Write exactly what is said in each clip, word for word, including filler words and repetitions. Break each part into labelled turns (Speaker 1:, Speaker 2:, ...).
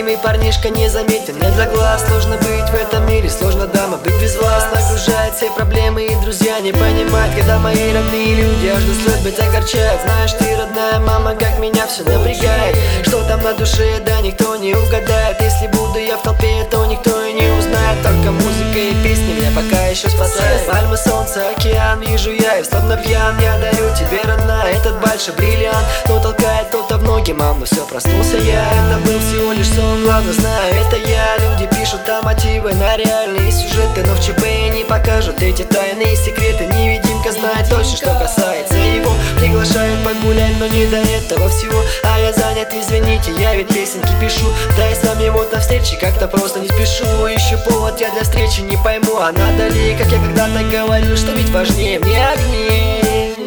Speaker 1: любимый парнишка не заметен. Нет для глаз, сложно быть в этом мире, сложно, дама, быть без вас. Нагружает все проблемы, и друзья не понимают, когда мои родные люди аж до слез быть огорчают. Знаешь, ты, родная мама, как меня все напрягает. Что там на душе, да никто не угадает. Если буду я в толпе, то никто и не узнает. Только музыка и песни меня пока еще спасают. Пальмы, солнце, океан, вижу я и словно пьян. Я дарю тебе, родная, этот большой бриллиант. Но толкает кто-то в ноги, мам, ну все, проснулся я. Это был всего лишь сон, ладно, знаю, это я. Люди пишут там мотивы на реальные сюжеты, но в ЧП не покажут эти тайные секреты. Невидимка знает точно, что касается его. Приглашает погулять, но не до этого всего. А я занят, извините, я ведь песенки пишу. Да и с вами вот на встрече как-то просто не спешу. Ищу повод я для встречи, не пойму, а надо ли, как я когда-то говорил, что ведь важнее мне огни.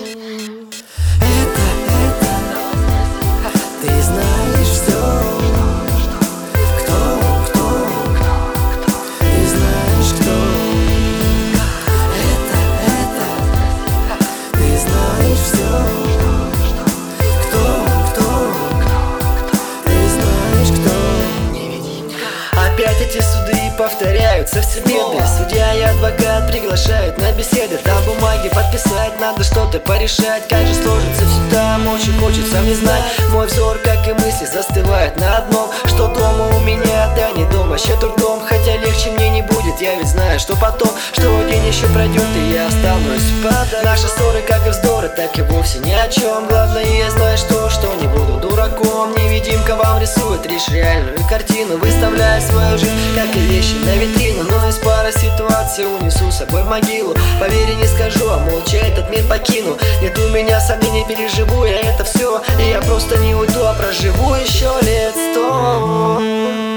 Speaker 1: Опять эти суды повторяются, все беды. Судья и адвокат приглашают на беседы. Там бумаги подписать, надо что-то порешать. Как же сложится все там, очень хочется мне знать. Мой взор, как и мысли, застывает на одном: что дома у меня, да не дома, ще трудом. Хотя легче мне не будет, я ведь знаю, что потом, что день еще пройдет, и я останусь под. Наши ссоры, как и вздоры, так и вовсе ни о чем. Главное, я знаю, что, что не буду дураком. Невидимка вам рисует лишь реальную картину, выставляя свою жизнь, как и вещи на витрину. Но из пары ситуаций унесу с собой в могилу. Поверь, не скажу, а молча этот мир покину. Нет у меня сомнений, переживу я это все. И я просто не уйду, а проживу еще лет сто.